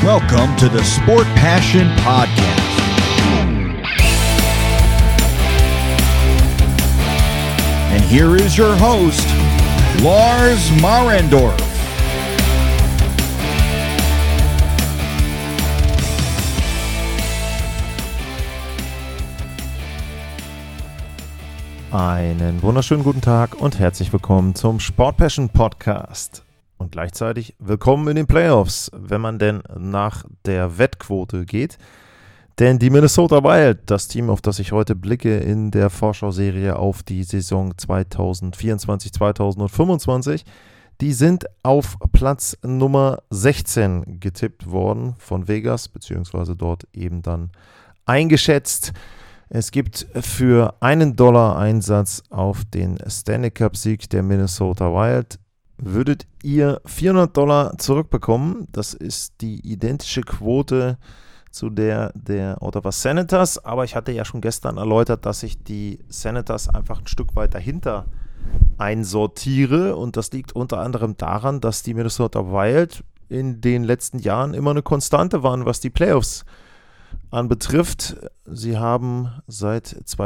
Welcome to the Sport Passion Podcast. And here is your host, Lars Marendorf. Einen wunderschönen guten Tag und herzlich willkommen zum Sport Passion Podcast. Und gleichzeitig willkommen in den Playoffs, wenn man denn nach der Wettquote geht. Denn die Minnesota Wild, das Team, auf das ich heute blicke in der Vorschau-Serie auf die Saison 2024-2025, die sind auf Platz Nummer 16 getippt worden von Vegas, beziehungsweise dort eben dann eingeschätzt. Es gibt für $1 Einsatz auf den Stanley Cup-Sieg der Minnesota Wild, würdet ihr $400 zurückbekommen. Das ist die identische Quote zu der Ottawa Senators, aber ich hatte ja schon gestern erläutert, dass ich die Senators einfach ein Stück weit dahinter einsortiere, und das liegt unter anderem daran, dass die Minnesota Wild in den letzten Jahren immer eine Konstante waren, was die Playoffs anbetrifft. Sie haben seit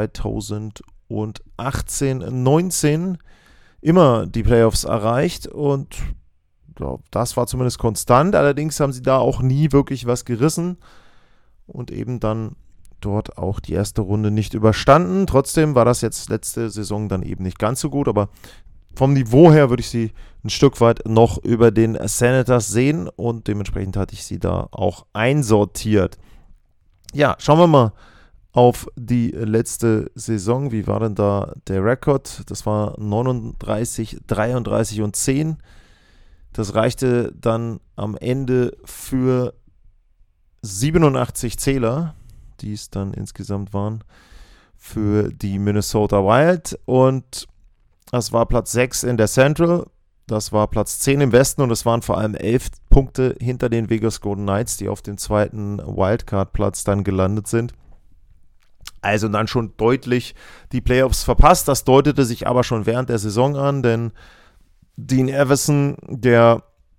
2018-19 immer die Playoffs erreicht und ja, das war zumindest konstant. Allerdings haben sie da auch nie wirklich was gerissen und eben dann dort auch die erste Runde nicht überstanden. Trotzdem war das jetzt letzte Saison dann eben nicht ganz so gut, aber vom Niveau her würde ich sie ein Stück weit noch über den Senators sehen und dementsprechend hatte ich sie da auch einsortiert. Ja, schauen wir mal auf die letzte Saison. Wie war denn da der Rekord? Das war 39, 33 und 10. Das reichte dann am Ende für 87 Zähler, die es dann insgesamt waren, für die Minnesota Wild. Und das war Platz 6 in der Central. Das war Platz 10 im Westen und es waren vor allem 11 Punkte hinter den Vegas Golden Knights, die auf dem zweiten Wildcard-Platz dann gelandet sind. Also dann schon deutlich die Playoffs verpasst. Das deutete sich aber schon während der Saison an, denn Dean Evason, der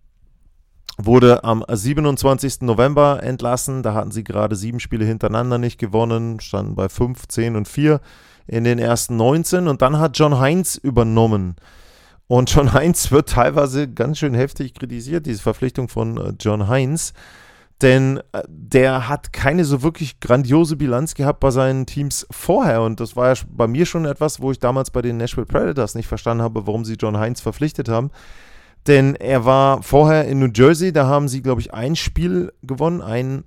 wurde am 27. November entlassen. Da hatten sie gerade 7 Spiele hintereinander nicht gewonnen, standen bei 5, 10 und 4 in den ersten 19. Und dann hat John Hines übernommen. Und John Hines wird teilweise ganz schön heftig kritisiert, diese Verpflichtung von John Hines. Denn der hat keine so wirklich grandiose Bilanz gehabt bei seinen Teams vorher. Und das war ja bei mir schon etwas, wo ich damals bei den Nashville Predators nicht verstanden habe, warum sie John Hines verpflichtet haben. Denn er war vorher in New Jersey, da haben sie, glaube ich, ein Spiel gewonnen, ein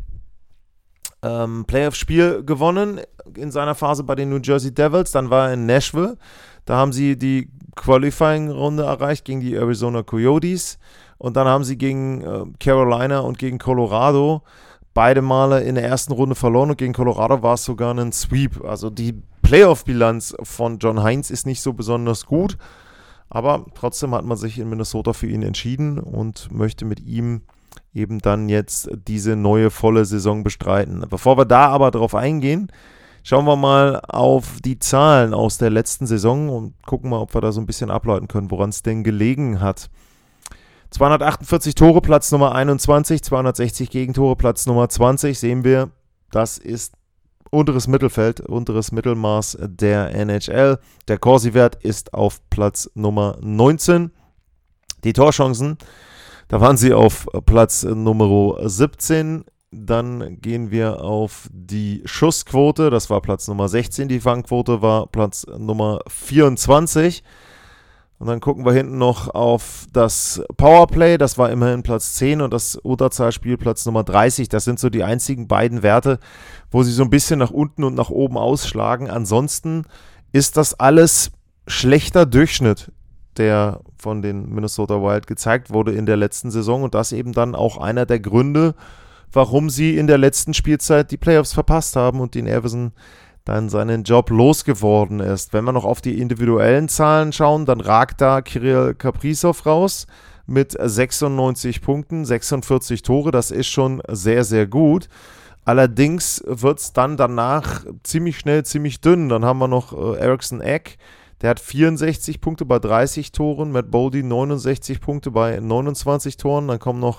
Playoff-Spiel gewonnen in seiner Phase bei den New Jersey Devils. Dann war er in Nashville, da haben sie die Qualifying-Runde erreicht gegen die Arizona Coyotes. Und dann haben sie gegen Carolina und gegen Colorado beide Male in der ersten Runde verloren und gegen Colorado war es sogar ein Sweep. Also die Playoff-Bilanz von John Hines ist nicht so besonders gut, aber trotzdem hat man sich in Minnesota für ihn entschieden und möchte mit ihm eben dann jetzt diese neue volle Saison bestreiten. Bevor wir da aber drauf eingehen, schauen wir mal auf die Zahlen aus der letzten Saison und gucken mal, ob wir da so ein bisschen ableiten können, woran es denn gelegen hat. 248 Tore, Platz Nummer 21, 260 Gegentore, Platz Nummer 20, sehen wir, das ist unteres Mittelfeld, unteres Mittelmaß der NHL. Der Corsi-Wert ist auf Platz Nummer 19. Die Torchancen, da waren sie auf Platz Nummer 17. Dann gehen wir auf die Schussquote, das war Platz Nummer 16. Die Fangquote war Platz Nummer 24. Und dann gucken wir hinten noch auf das Powerplay, das war immerhin Platz 10 und das Unterzahlspiel Platz Nummer 30. Das sind so die einzigen beiden Werte, wo sie so ein bisschen nach unten und nach oben ausschlagen. Ansonsten ist das alles schlechter Durchschnitt, der von den Minnesota Wild gezeigt wurde in der letzten Saison. Und das eben dann auch einer der Gründe, warum sie in der letzten Spielzeit die Playoffs verpasst haben und Dean Evason dann seinen Job losgeworden ist. Wenn wir noch auf die individuellen Zahlen schauen, dann ragt da Kirill Kaprizov raus mit 96 Punkten, 46 Tore. Das ist schon sehr, sehr gut. Allerdings wird es dann danach ziemlich schnell, ziemlich dünn. Dann haben wir noch Eriksson Ek, der hat 64 Punkte bei 30 Toren, Matt Boldy 69 Punkte bei 29 Toren. Dann kommen noch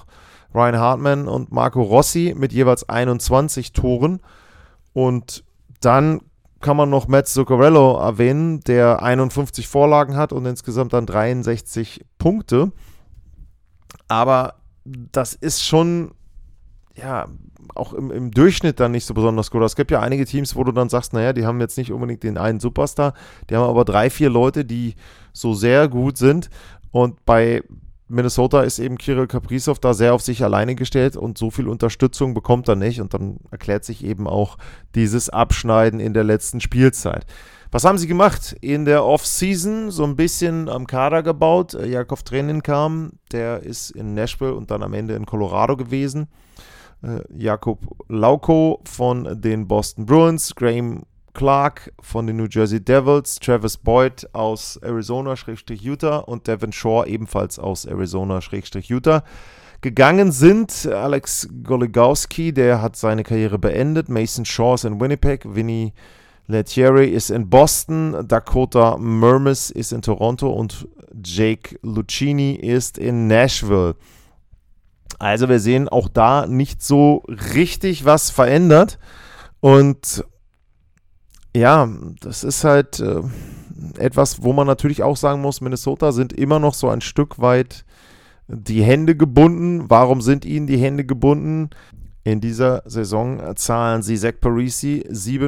Ryan Hartman und Marco Rossi mit jeweils 21 Toren. Und dann kann man noch Matt Zuccarello erwähnen, der 51 Vorlagen hat und insgesamt dann 63 Punkte. Aber das ist schon, ja, auch im Durchschnitt dann nicht so besonders gut. Es gibt ja einige Teams, wo du dann sagst, naja, die haben jetzt nicht unbedingt den einen Superstar, die haben aber 3-4 Leute, die so sehr gut sind. Und bei Minnesota ist eben Kirill Kaprizov da sehr auf sich alleine gestellt und so viel Unterstützung bekommt er nicht. Und dann erklärt sich eben auch dieses Abschneiden in der letzten Spielzeit. Was haben sie gemacht? In der Offseason so ein bisschen am Kader gebaut. Jakov Trenin kam, der ist in Nashville und dann am Ende in Colorado gewesen. Jakub Lauko von den Boston Bruins, Graham Clark von den New Jersey Devils, Travis Boyd aus Arizona-Utah und Devin Shore ebenfalls aus Arizona-Utah. Gegangen sind Alex Goligoski, der hat seine Karriere beendet, Mason Shaw ist in Winnipeg, Vinny Lettieri ist in Boston, Dakota Mermis ist in Toronto und Jake Lucchini ist in Nashville. Also wir sehen auch da nicht so richtig was verändert und ja, das ist halt etwas, wo man natürlich auch sagen muss, Minnesota sind immer noch so ein Stück weit die Hände gebunden. Warum sind ihnen die Hände gebunden? In dieser Saison zahlen sie Zach Parise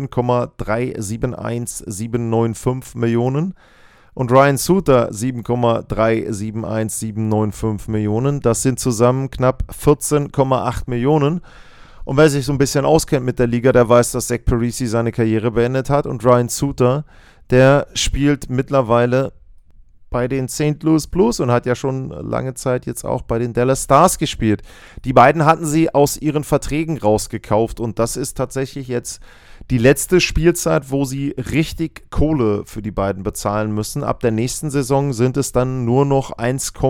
7,371795 Millionen und Ryan Suter 7,371795 Millionen. Das sind zusammen knapp 14,8 Millionen. Und wer sich so ein bisschen auskennt mit der Liga, der weiß, dass Zach Parise seine Karriere beendet hat. Und Ryan Suter, der spielt mittlerweile bei den St. Louis Blues und hat ja schon lange Zeit jetzt auch bei den Dallas Stars gespielt. Die beiden hatten sie aus ihren Verträgen rausgekauft. Und das ist tatsächlich jetzt die letzte Spielzeit, wo sie richtig Kohle für die beiden bezahlen müssen. Ab der nächsten Saison sind es dann nur noch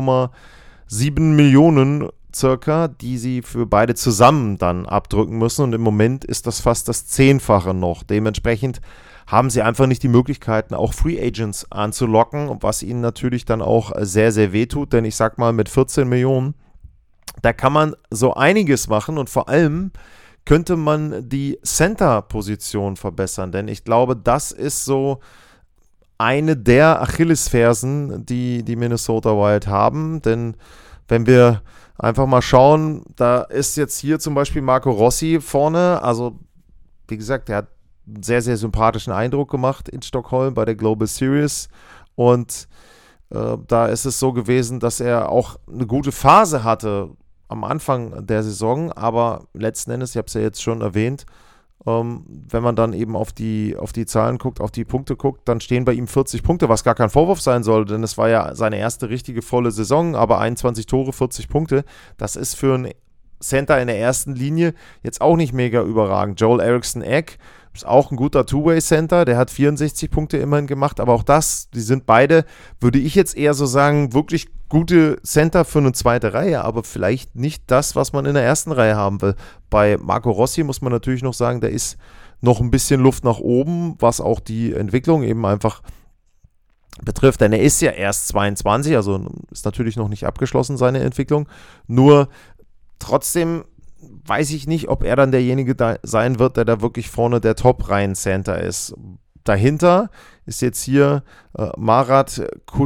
1,7 Millionen circa, die sie für beide zusammen dann abdrücken müssen und im Moment ist das fast das 10-fache noch. Dementsprechend haben sie einfach nicht die Möglichkeiten, auch Free Agents anzulocken, was ihnen natürlich dann auch sehr, sehr wehtut, denn ich sag mal, mit 14 Millionen, da kann man so einiges machen und vor allem könnte man die Center-Position verbessern, denn ich glaube, das ist so eine der Achillesfersen, die die Minnesota Wild haben, denn wenn wir einfach mal schauen, da ist jetzt hier zum Beispiel Marco Rossi vorne, also wie gesagt, der hat einen sehr, sehr sympathischen Eindruck gemacht in Stockholm bei der Global Series und da ist es so gewesen, dass er auch eine gute Phase hatte am Anfang der Saison, aber letzten Endes, ich habe es ja jetzt schon erwähnt, wenn man dann eben auf die Zahlen guckt, auf die Punkte guckt, dann stehen bei ihm 40 Punkte, was gar kein Vorwurf sein soll, denn es war ja seine erste richtige volle Saison, aber 21 Tore, 40 Punkte, das ist für einen Center in der ersten Linie jetzt auch nicht mega überragend. Joel Eriksson-Ek ist auch ein guter Two-Way-Center, der hat 64 Punkte immerhin gemacht, aber auch das, die sind beide, würde ich jetzt eher so sagen, wirklich gute Center für eine zweite Reihe, aber vielleicht nicht das, was man in der ersten Reihe haben will. Bei Marco Rossi muss man natürlich noch sagen, da ist noch ein bisschen Luft nach oben, was auch die Entwicklung eben einfach betrifft, denn er ist ja erst 22, also ist natürlich noch nicht abgeschlossen, seine Entwicklung, nur trotzdem weiß ich nicht, ob er dann derjenige sein wird, der da wirklich vorne der Top-Reihen-Center ist. Dahinter ist jetzt hier Marat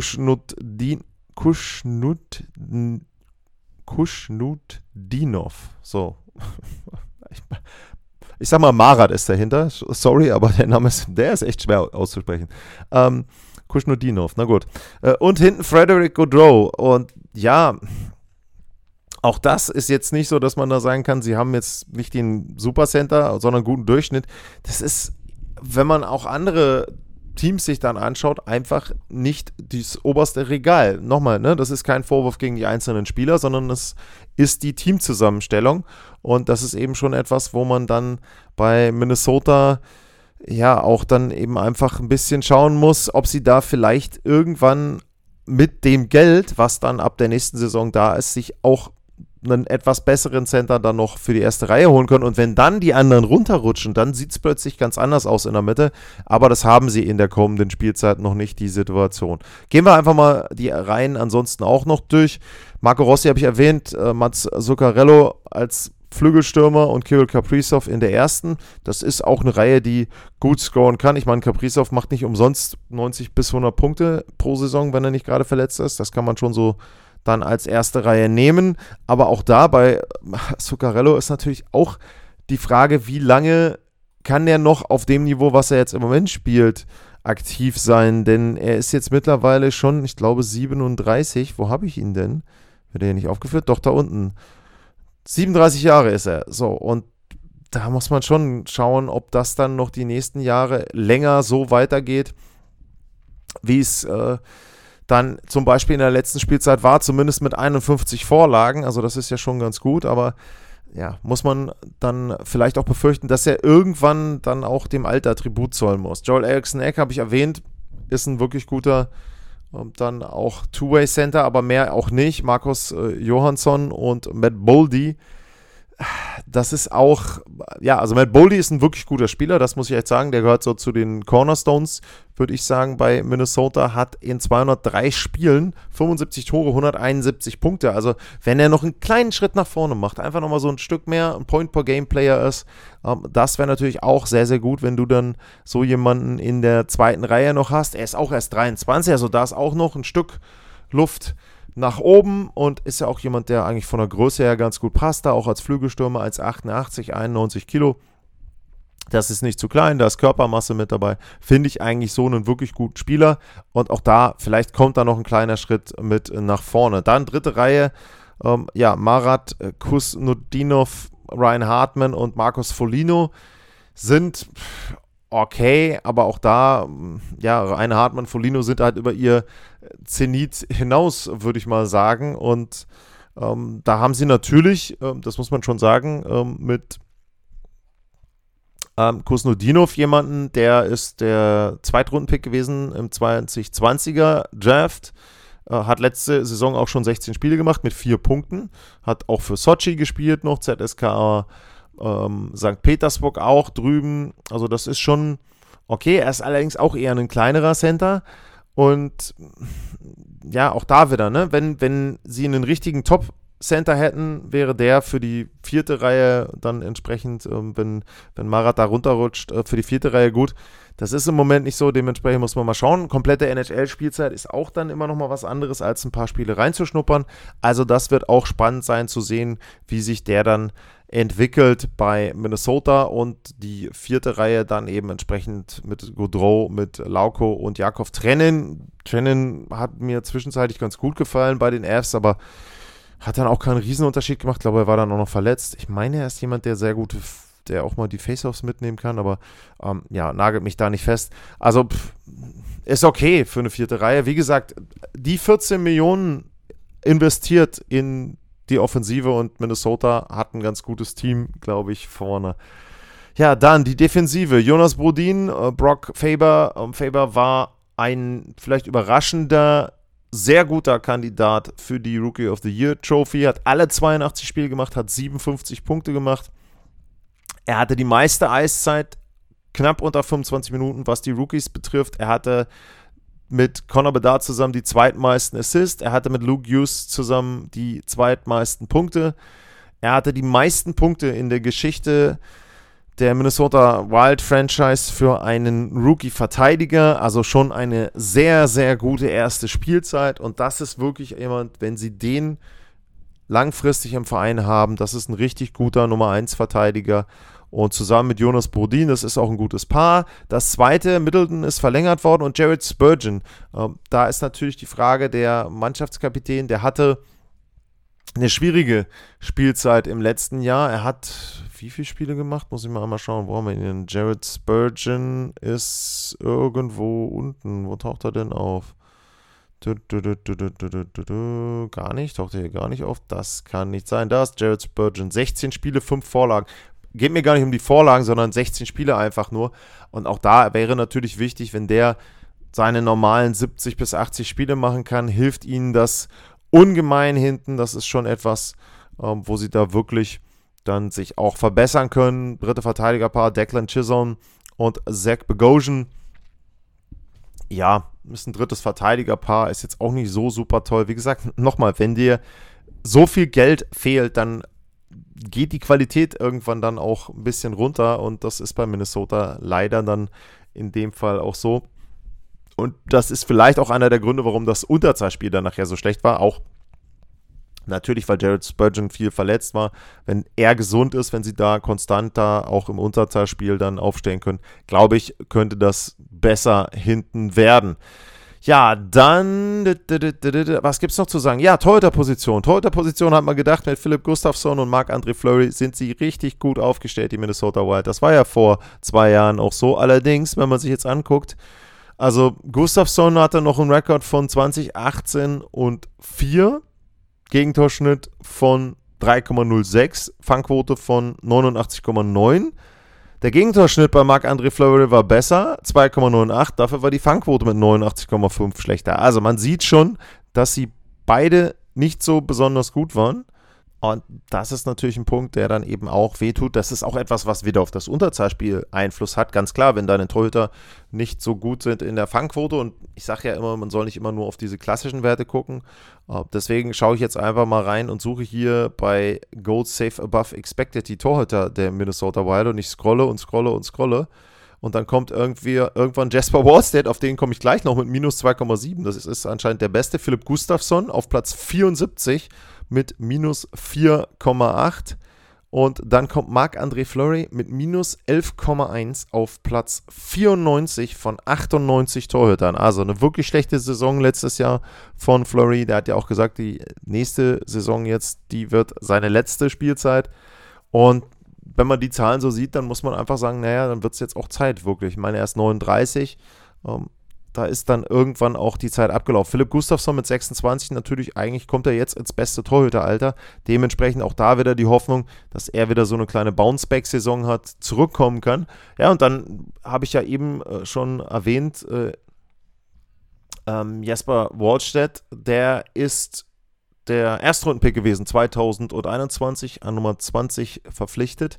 Kushnutdinov. So. Ich sag mal, Marat ist dahinter. Sorry, aber der ist echt schwer auszusprechen. Kushnutdinov, na gut. Und hinten Frederick Gaudreau. Und ja, auch das ist jetzt nicht so, dass man da sagen kann, sie haben jetzt nicht den Supercenter, sondern einen guten Durchschnitt. Das ist, wenn man auch andere Teams sich dann anschaut, einfach nicht das oberste Regal. Nochmal, ne, das ist kein Vorwurf gegen die einzelnen Spieler, sondern es ist die Teamzusammenstellung. Und das ist eben schon etwas, wo man dann bei Minnesota ja auch dann eben einfach ein bisschen schauen muss, ob sie da vielleicht irgendwann mit dem Geld, was dann ab der nächsten Saison da ist, sich auch einen etwas besseren Center dann noch für die erste Reihe holen können. Und wenn dann die anderen runterrutschen, dann sieht es plötzlich ganz anders aus in der Mitte. Aber das haben sie in der kommenden Spielzeit noch nicht, die Situation. Gehen wir einfach mal die Reihen ansonsten auch noch durch. Marco Rossi habe ich erwähnt, Mats Zuccarello als Flügelstürmer und Kirill Kaprizov in der ersten. Das ist auch eine Reihe, die gut scoren kann. Ich meine, Kaprizov macht nicht umsonst 90 bis 100 Punkte pro Saison, wenn er nicht gerade verletzt ist. Das kann man schon so dann als erste Reihe nehmen. Aber auch da bei Zuccarello ist natürlich auch die Frage, wie lange kann der noch auf dem Niveau, was er jetzt im Moment spielt, aktiv sein? Denn er ist jetzt mittlerweile schon, ich glaube, 37. Wo habe ich ihn denn? Wird er hier nicht aufgeführt? Doch, da unten. 37 Jahre ist er. So, und da muss man schon schauen, ob das dann noch die nächsten Jahre länger so weitergeht, wie es dann zum Beispiel in der letzten Spielzeit war, zumindest mit 51 Vorlagen. Also das ist ja schon ganz gut, aber ja, muss man dann vielleicht auch befürchten, dass er irgendwann dann auch dem Alter Tribut zollen muss. Joel Eriksson-Ek habe ich erwähnt, ist ein wirklich guter dann auch Two-Way-Center, aber mehr auch nicht. Marcus Johansson und Matt Boldy, das ist auch, ja, also Matt Boldy ist ein wirklich guter Spieler, das muss ich jetzt sagen, der gehört so zu den Cornerstones, würde ich sagen, bei Minnesota, hat in 203 Spielen 75 Tore, 171 Punkte, also wenn er noch einen kleinen Schritt nach vorne macht, einfach nochmal so ein Stück mehr ein Point-per-Game-Player ist, das wäre natürlich auch sehr, sehr gut, wenn du dann so jemanden in der zweiten Reihe noch hast. Er ist auch erst 23, also da ist auch noch ein Stück Luft nach oben und ist ja auch jemand, der eigentlich von der Größe her ganz gut passt, da auch als Flügelstürmer, als 88, 91 Kilo. Das ist nicht zu klein, da ist Körpermasse mit dabei. Finde ich eigentlich so einen wirklich guten Spieler und auch da, vielleicht kommt da noch ein kleiner Schritt mit nach vorne. Dann dritte Reihe, Marat Kusnudinov, Ryan Hartman und Marcus Foligno sind okay, aber auch da, ja, Ryan Hartman, Foligno sind halt über ihr Zenit hinaus, würde ich mal sagen. Und da haben sie natürlich, das muss man schon sagen, mit Kusnudinov jemanden, der ist der Zweitrunden-Pick gewesen im 2020er Draft. Hat letzte Saison auch schon 16 Spiele gemacht mit 4 Punkten. Hat auch für Sochi gespielt noch, ZSKA St. Petersburg auch drüben. Also das ist schon okay. Er ist allerdings auch eher ein kleinerer Center. Und ja, auch da wieder, ne? Wenn sie einen richtigen Top-Center hätten, wäre der für die vierte Reihe dann entsprechend, wenn Marat da runterrutscht, für die vierte Reihe gut. Das ist im Moment nicht so, dementsprechend muss man mal schauen. Komplette NHL-Spielzeit ist auch dann immer noch mal was anderes, als ein paar Spiele reinzuschnuppern. Also das wird auch spannend sein zu sehen, wie sich der dann entwickelt bei Minnesota und die vierte Reihe dann eben entsprechend mit Gaudreau, mit Lauko und Jakov Trenin. Trenin hat mir zwischenzeitlich ganz gut gefallen bei den Avs, aber hat dann auch keinen Riesenunterschied gemacht. Ich glaube, er war dann auch noch verletzt. Ich meine, er ist jemand, der sehr gut, der auch mal die Faceoffs mitnehmen kann, aber nagelt mich da nicht fest. Also ist okay für eine vierte Reihe. Wie gesagt, die 14 Millionen investiert in die Offensive und Minnesota hat ein ganz gutes Team, glaube ich, vorne. Ja, dann die Defensive. Jonas Brodin, Brock Faber. Faber war ein vielleicht überraschender, sehr guter Kandidat für die Rookie of the Year Trophy. Hat alle 82 Spiele gemacht, hat 57 Punkte gemacht. Er hatte die meiste Eiszeit, knapp unter 25 Minuten, was die Rookies betrifft. Er hatte mit Connor Bedard zusammen die zweitmeisten Assists. Er hatte mit Luke Hughes zusammen die zweitmeisten Punkte. Er hatte die meisten Punkte in der Geschichte der Minnesota Wild Franchise für einen Rookie-Verteidiger. Also schon eine sehr, sehr gute erste Spielzeit. Und das ist wirklich jemand, wenn sie den langfristig im Verein haben, das ist ein richtig guter Nummer 1 Verteidiger. Und zusammen mit Jonas Brodin, das ist auch ein gutes Paar. Das zweite, Middleton, ist verlängert worden und Jared Spurgeon. Da ist natürlich die Frage, der Mannschaftskapitän, der hatte eine schwierige Spielzeit im letzten Jahr. Er hat wie viele Spiele gemacht? Muss ich mal einmal schauen, wo haben wir ihn denn? Jared Spurgeon ist irgendwo unten. Wo taucht er denn auf? Gar nicht, taucht er hier gar nicht auf. Das kann nicht sein. Da ist Jared Spurgeon. 16 Spiele, 5 Vorlagen. Geht mir gar nicht um die Vorlagen, sondern 16 Spiele einfach nur. Und auch da wäre natürlich wichtig, wenn der seine normalen 70 bis 80 Spiele machen kann, hilft ihnen das ungemein hinten. Das ist schon etwas, wo sie da wirklich dann sich auch verbessern können. Dritte Verteidigerpaar, Declan Chisholm und Zach Bogosian. Ja, ist ein drittes Verteidigerpaar, ist jetzt auch nicht so super toll. Wie gesagt, nochmal, wenn dir so viel Geld fehlt, dann geht die Qualität irgendwann dann auch ein bisschen runter und das ist bei Minnesota leider dann in dem Fall auch so. Und das ist vielleicht auch einer der Gründe, warum das Unterzahlspiel dann nachher so schlecht war. Auch natürlich, weil Jared Spurgeon viel verletzt war. Wenn er gesund ist, wenn sie da konstanter auch im Unterzahlspiel dann aufstellen können, glaube ich, könnte das besser hinten werden. Ja, dann, was gibt es noch zu sagen? Ja, Torhüter-Position. Torhüter-Position hat man gedacht, mit Philipp Gustafsson und Marc-André Fleury sind sie richtig gut aufgestellt, die Minnesota Wild. Das war ja vor 2 Jahren auch so. Allerdings, wenn man sich jetzt anguckt, also Gustafsson hatte noch einen Rekord von 2018 und 4, Gegentorschnitt von 3,06, Fangquote von 89,9. Der Gegentorschnitt bei Marc-André Fleury war besser, 2,08, dafür war die Fangquote mit 89,5 schlechter. Also man sieht schon, dass sie beide nicht so besonders gut waren. Und das ist natürlich ein Punkt, der dann eben auch wehtut. Das ist auch etwas, was wieder auf das Unterzahlspiel Einfluss hat. Ganz klar, wenn deine Torhüter nicht so gut sind in der Fangquote. Und ich sage ja immer, man soll nicht immer nur auf diese klassischen Werte gucken. Deswegen schaue ich jetzt einfach mal rein und suche hier bei Goals Save Above Expected die Torhüter der Minnesota Wild. Und ich scrolle und scrolle und scrolle. Und dann kommt irgendwann Jesper Wallstedt, auf den komme ich gleich noch mit minus 2,7. Das ist anscheinend der beste. Philipp Gustafsson auf Platz 74 mit minus 4,8. Und dann kommt Marc-André Fleury mit minus 11,1 auf Platz 94 von 98 Torhütern. Also eine wirklich schlechte Saison letztes Jahr von Fleury. Der hat ja auch gesagt, die nächste Saison jetzt, die wird seine letzte Spielzeit. Und wenn man die Zahlen so sieht, dann muss man einfach sagen, naja, dann wird es jetzt auch Zeit, wirklich. Ich meine, er ist 39, da ist dann irgendwann auch die Zeit abgelaufen. Philipp Gustafsson mit 26, natürlich, eigentlich kommt er jetzt ins beste Torhüteralter. Dementsprechend auch da wieder die Hoffnung, dass er wieder so eine kleine Bounce-Back-Saison hat, zurückkommen kann. Ja, und dann habe ich ja eben schon erwähnt, Jesper Wallstedt, der ist der Erstrundenpick gewesen, 2021, an Nummer 20 verpflichtet.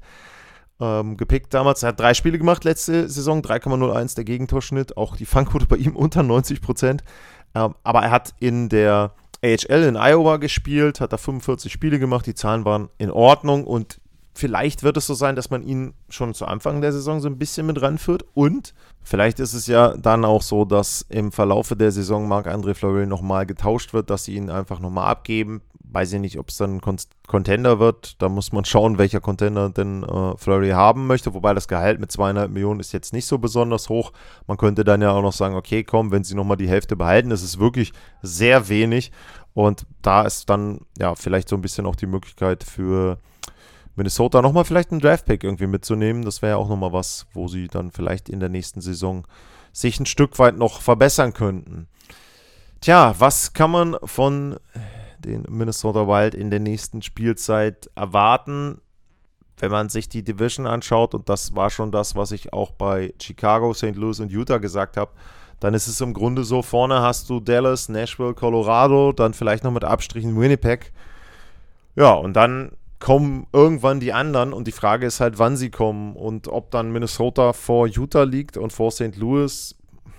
Gepickt damals, er hat 3 Spiele gemacht letzte Saison, 3,01 der Gegentorschnitt, auch die Fangquote bei ihm unter 90%. Aber er hat in der AHL in Iowa gespielt, hat da 45 Spiele gemacht, die Zahlen waren in Ordnung und vielleicht wird es so sein, dass man ihn schon zu Anfang der Saison so ein bisschen mit ranführt und vielleicht ist es ja dann auch so, dass im Verlaufe der Saison Marc-André Fleury nochmal getauscht wird, dass sie ihn einfach nochmal abgeben. Weiß ich nicht, ob es dann ein Contender wird. Da muss man schauen, welcher Contender denn Fleury haben möchte. Wobei das Gehalt mit 2,5 Millionen ist jetzt nicht so besonders hoch. Man könnte dann ja auch noch sagen, okay, komm, wenn sie nochmal die Hälfte behalten, das ist wirklich sehr wenig. Und da ist dann ja vielleicht so ein bisschen auch die Möglichkeit für Minnesota nochmal vielleicht einen Draftpick irgendwie mitzunehmen. Das wäre ja auch nochmal was, wo sie dann vielleicht in der nächsten Saison sich ein Stück weit noch verbessern könnten. Tja, was kann man von den Minnesota Wild in der nächsten Spielzeit erwarten, wenn man sich die Division anschaut, und das war schon das, was ich auch bei Chicago, St. Louis und Utah gesagt habe, dann ist es im Grunde so, vorne hast du Dallas, Nashville, Colorado, dann vielleicht noch mit Abstrichen Winnipeg. Ja, und dann kommen irgendwann die anderen und die Frage ist halt, wann sie kommen und ob dann Minnesota vor Utah liegt und vor St. Louis.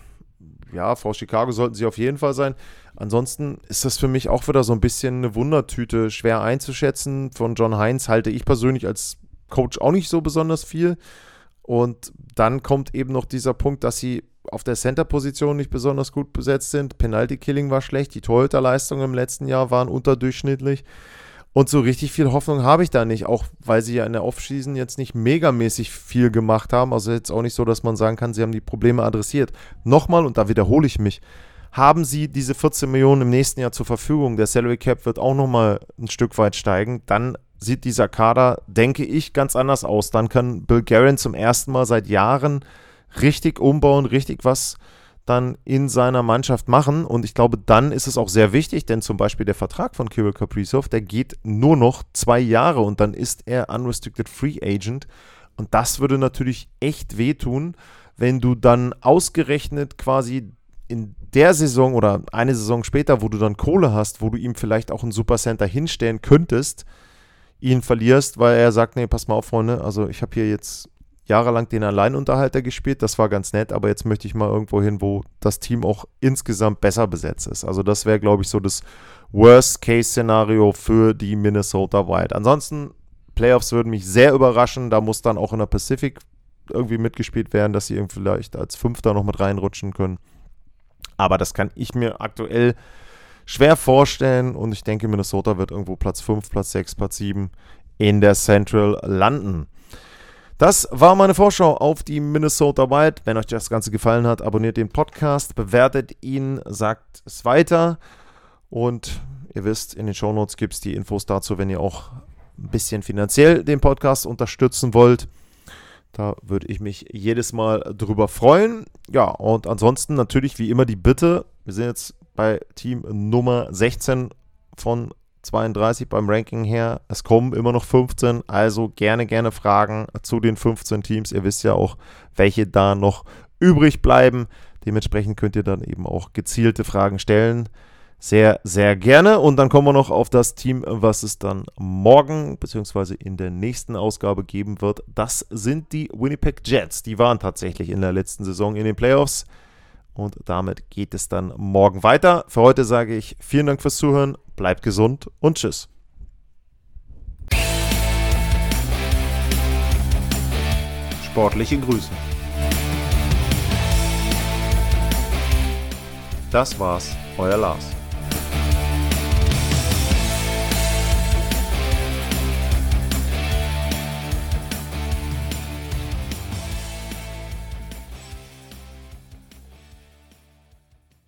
Ja, vor Chicago sollten sie auf jeden Fall sein. Ansonsten ist das für mich auch wieder so ein bisschen eine Wundertüte, schwer einzuschätzen. Von John Hines halte ich persönlich als Coach auch nicht so besonders viel. Und dann kommt eben noch dieser Punkt, dass sie auf der Center-Position nicht besonders gut besetzt sind. Penalty-Killing war schlecht, die Torhüterleistungen im letzten Jahr waren unterdurchschnittlich. Und so richtig viel Hoffnung habe ich da nicht, auch weil sie ja in der Offseason jetzt nicht megamäßig viel gemacht haben. Also jetzt auch nicht so, dass man sagen kann, sie haben die Probleme adressiert. Nochmal, und da wiederhole ich mich, haben sie diese 14 Millionen im nächsten Jahr zur Verfügung. Der Salary Cap wird auch nochmal ein Stück weit steigen. Dann sieht dieser Kader, denke ich, ganz anders aus. Dann kann Bill Guerin zum ersten Mal seit Jahren richtig umbauen, richtig was dann in seiner Mannschaft machen. Und ich glaube, dann ist es auch sehr wichtig, denn zum Beispiel der Vertrag von Kirill Kaprizov, der geht nur noch 2 Jahre und dann ist er Unrestricted Free Agent. Und das würde natürlich echt wehtun, wenn du dann ausgerechnet quasi in der Saison oder eine Saison später, wo du dann Kohle hast, wo du ihm vielleicht auch einen Supercenter hinstellen könntest, ihn verlierst, weil er sagt, nee, pass mal auf, Freunde, also ich habe hier jetzt jahrelang den Alleinunterhalter gespielt, das war ganz nett, aber jetzt möchte ich mal irgendwo hin, wo das Team auch insgesamt besser besetzt ist. Also das wäre, glaube ich, so das Worst-Case-Szenario für die Minnesota Wild. Ansonsten, Playoffs würden mich sehr überraschen, da muss dann auch in der Pacific irgendwie mitgespielt werden, dass sie irgendwie vielleicht als Fünfter noch mit reinrutschen können. Aber das kann ich mir aktuell schwer vorstellen und ich denke, Minnesota wird irgendwo Platz 5, Platz 6, Platz 7 in der Central landen. Das war meine Vorschau auf die Minnesota Wild. Wenn euch das Ganze gefallen hat, abonniert den Podcast, bewertet ihn, sagt es weiter und ihr wisst, in den Shownotes gibt es die Infos dazu, wenn ihr auch ein bisschen finanziell den Podcast unterstützen wollt. Da würde ich mich jedes Mal drüber freuen. Ja, und ansonsten natürlich wie immer die Bitte, wir sind jetzt bei Team Nummer 16 von 32 beim Ranking her. Es kommen immer noch 15, also gerne Fragen zu den 15 Teams. Ihr wisst ja auch, welche da noch übrig bleiben. Dementsprechend könnt ihr dann eben auch gezielte Fragen stellen. Sehr, sehr gerne. Und dann kommen wir noch auf das Team, was es dann morgen bzw. in der nächsten Ausgabe geben wird. Das sind die Winnipeg Jets. Die waren tatsächlich in der letzten Saison in den Playoffs. Und damit geht es dann morgen weiter. Für heute sage ich vielen Dank fürs Zuhören. Bleibt gesund und tschüss. Sportliche Grüße. Das war's, euer Lars.